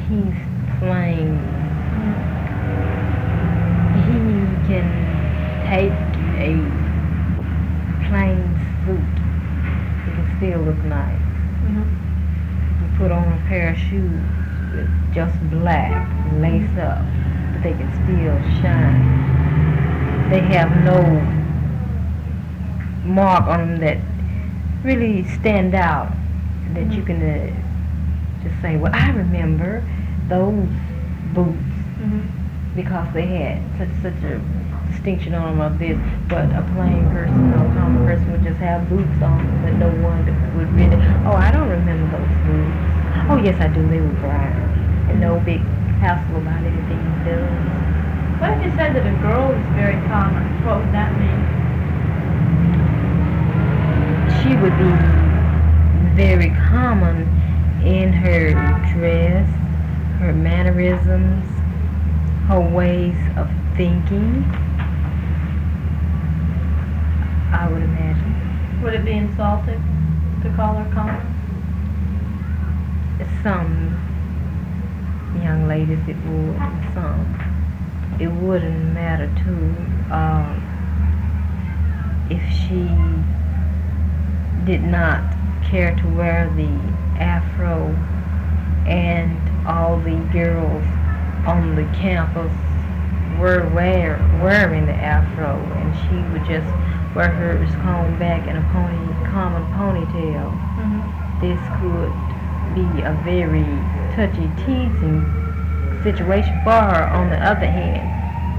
he's playing. He can take a plain suit. It can still look nice. You put on a pair of shoes with just black, lace up, but they can still shine. They have no mark on them that really stand out, that you can just say, well, I remember those boots because they had such a distinction on them of this, but a plain person or a common person would just have boots on that no one would really, oh, I don't remember those boots. Oh, yes, I do. They were brown. And no big hassle about anything he does. What if you said that a girl is very common? What would that mean? She would be very common in her dress, her mannerisms, her ways of thinking, I would imagine. Would it be insulting to call her common? Some young ladies it would, and some it wouldn't matter too. If she did not care to wear the afro and all the girls on the campus were wearing the afro, and she would just wear hers combed back in a common ponytail. This could be a very touchy, teasing situation for her. On the other hand,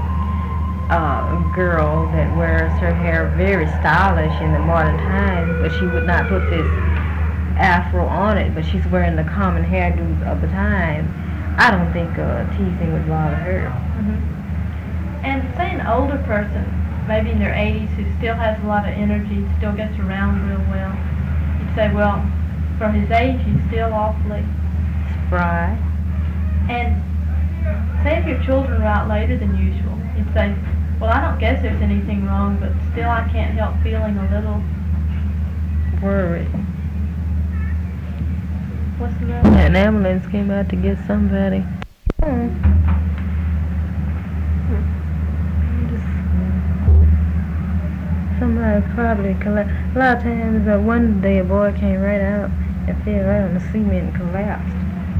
a girl that wears her hair very stylish in the modern times, but she would not put this afro on it, but she's wearing the common hairdos of the time, I don't think teasing would bother her. And say an older person, maybe in their 80s, who still has a lot of energy, still gets around real well, you'd say, well, for his age, he's still awfully spry. And say if your children are out later than usual, you'd say, well, I don't guess there's anything wrong, but still I can't help feeling a little worried. What's the matter? An ambulance came out to get somebody. Somebody probably collapsed. A lot of times, one day a boy came right out and fell right on the cement and collapsed.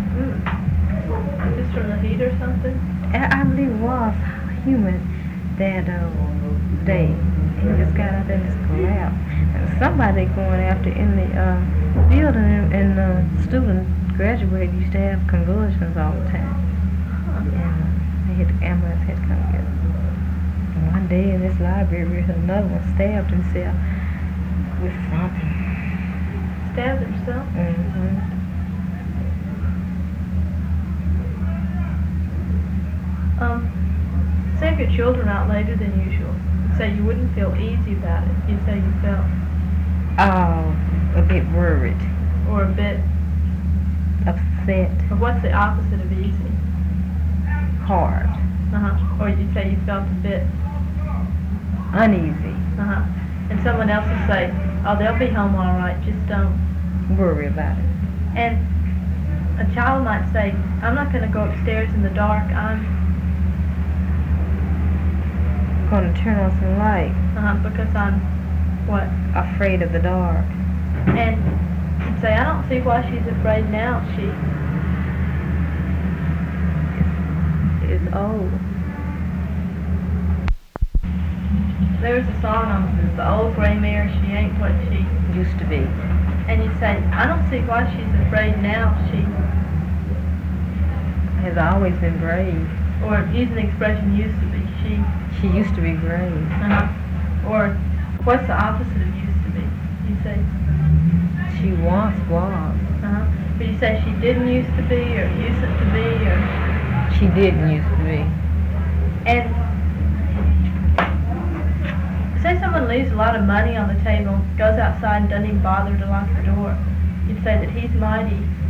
Just from the heat or something? I believe it was humid that day. He just got up and just collapsed. And somebody going after in the building, and students graduated used to have convulsions all the time. And the ambulance had to come get them. And one day in this library, another one stabbed himself with something. Stabbed himself? Say if your children are out later than usual, say you wouldn't feel easy about it. You'd say you felt a bit worried. Or a bit upset. Or what's the opposite of easy? Hard. Or you'd say you felt a bit uneasy. And someone else would say, oh, they'll be home all right, just don't worry about it. And a child might say, I'm not going to go upstairs in the dark, I'm going to turn on some light. Because I'm, what? Afraid of the dark. And you'd say, I don't see why she's afraid now. She is old. There's a song on the old gray mare, she ain't what she used to be. And you'd say, I don't see why she's afraid now. She has always been brave. Or use an expression, used to be. She used to be brave. Or what's the opposite of used to be? You say she once was. But you say she didn't used to be, or used to be, or she didn't used to be. And say someone leaves a lot of money on the table, goes outside and doesn't even bother to lock the door. You'd say that he's mighty